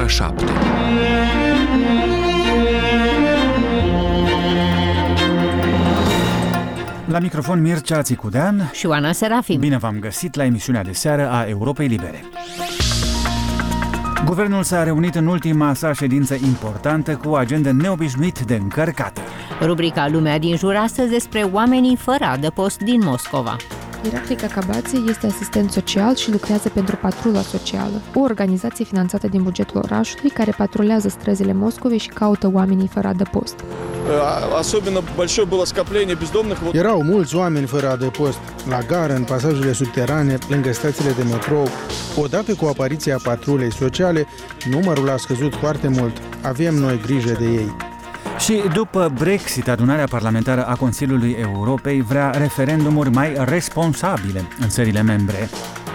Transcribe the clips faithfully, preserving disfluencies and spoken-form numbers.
șapte. La microfon Mircea Țicudean și Oana Serafim. Bine v-am găsit la emisiunea de seară a Europei Libere. Guvernul s-a reunit în ultima sa ședință importantă cu o agendă neobișnuit de încărcată. Rubrica Lumea din jur astăzi despre oamenii fără adăpost din Moscova. Irakli Cacabațe este asistent social și lucrează pentru Patrula Socială, o organizație finanțată din bugetul orașului care patrulează străzile Moscovei și caută oamenii fără adăpost. Erau mulți oameni fără adăpost, la gară, în pasajele subterane, lângă stațiile de metrou. Odată cu apariția Patrulei Sociale, numărul a scăzut foarte mult. Avem noi grijă de ei. Și după Brexit, adunarea parlamentară a Consiliului Europei vrea referendumuri mai responsabile în țările membre.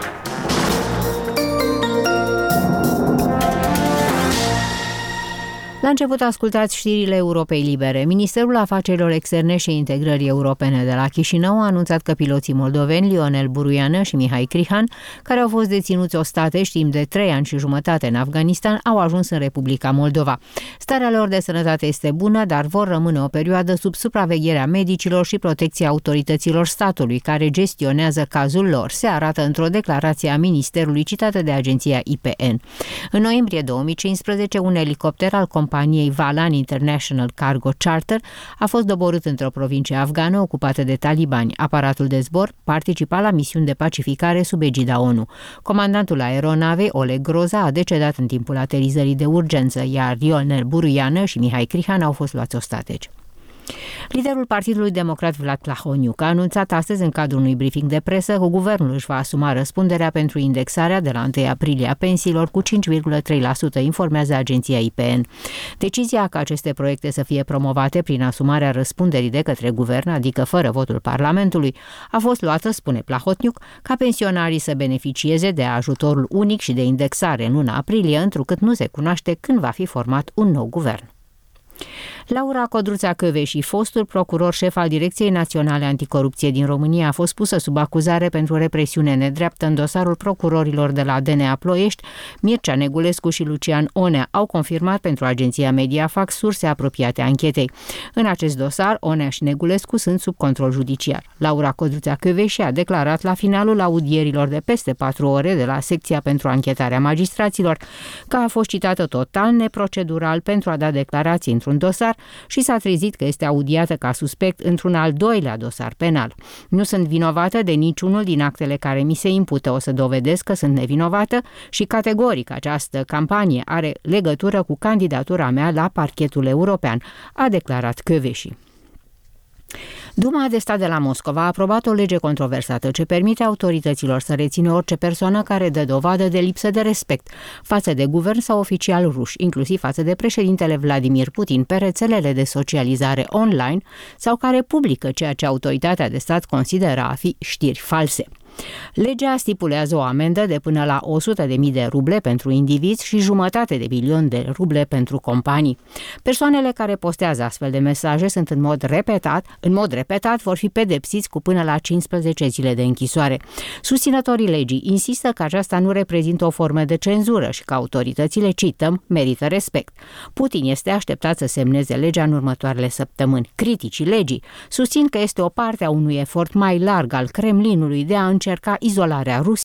La început ascultați știrile Europei Libere. Ministerul Afacerilor Externe și Integrării Europene de la Chișinău a anunțat că piloții moldoveni Lionel Buruiană și Mihai Crihan, care au fost deținuți ostateci timp de trei ani și jumătate în Afganistan, au ajuns în Republica Moldova. Starea lor de sănătate este bună, dar vor rămâne o perioadă sub supravegherea medicilor și protecția autorităților statului care gestionează cazul lor, se arată într-o declarație a Ministerului citată de agenția I P N. În noiembrie două mii cincisprezece, un elicopter al companiei Valan International Cargo Charter a fost doborât într-o provincie afgană ocupată de talibani. Aparatul de zbor participa la misiuni de pacificare sub egida O N U. Comandantul aeronavei, Oleg Groza, a decedat în timpul aterizării de urgență, iar Lionel Buruiană și Mihai Crihan au fost luați ostateci. Liderul Partidului Democrat Vlad Plahotniuc a anunțat astăzi în cadrul unui briefing de presă că guvernul își va asuma răspunderea pentru indexarea de la întâi aprilie a pensiilor cu cinci virgulă trei la sută, informează agenția I P N. Decizia ca aceste proiecte să fie promovate prin asumarea răspunderii de către guvern, adică fără votul Parlamentului, a fost luată, spune Plahotniuc, ca pensionarii să beneficieze de ajutorul unic și de indexare în luna aprilie, întrucât nu se cunoaște când va fi format un nou guvern. Laura Codruța-Kövesi, fostul procuror șef al Direcției Naționale Anticorupție din România, a fost pusă sub acuzare pentru represiune nedreaptă în dosarul procurorilor de la D N A Ploiești. Mircea Negulescu și Lucian Onea au confirmat pentru agenția Mediafax surse apropiate anchetei. În acest dosar, Onea și Negulescu sunt sub control judiciar. Laura Codruța-Kövesi a declarat la finalul audierilor de peste patru ore de la secția pentru anchetarea magistraților că a fost citată total neprocedural pentru a da declarații într-un dosar și s-a trezit că este audiată ca suspect într-un al doilea dosar penal. Nu sunt vinovată de niciunul din actele care mi se impută, o să dovedesc că sunt nevinovată și categoric această campanie are legătură cu candidatura mea la parchetul european, a declarat Kövesi. Duma de stat de la Moscova a aprobat o lege controversată ce permite autorităților să rețină orice persoană care dă dovadă de lipsă de respect față de guvern sau oficial ruși, inclusiv față de președintele Vladimir Putin pe rețelele de socializare online sau care publică ceea ce autoritatea de stat consideră a fi știri false. Legea stipulează o amendă de până la o sută de mii de ruble pentru indivizi și jumătate de milion de ruble pentru companii. Persoanele care postează astfel de mesaje sunt în mod repetat, în mod repetat vor fi pedepsiți cu până la cincisprezece zile de închisoare. Susținătorii legii insistă că aceasta nu reprezintă o formă de cenzură și că autoritățile, cităm, merită respect. Putin este așteptat să semneze legea în următoarele săptămâni. Criticii legii susțin că este o parte a unui efort mai larg al Kremlinului de a încerca izolarea Rusiei